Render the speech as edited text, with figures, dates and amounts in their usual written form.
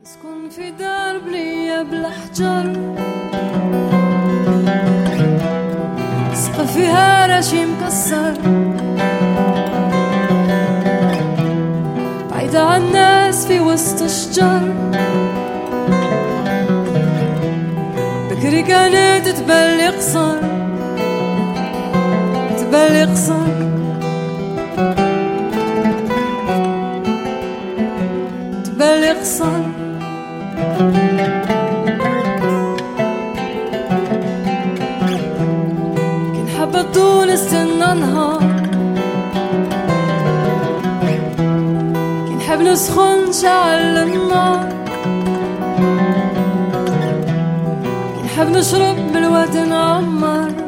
اسكن في دار بلية بلا حجر، سقف فيها راشي مكسر، بعيدة عن الناس في وسط الشجر. بكري كانت تبلي قصر، تبلي قصر، تبلي قصر. كي نحب تونس نستنى نهار، كي نحب نسخن نشعل النار، كي نحب نشرب بالواد نعمر،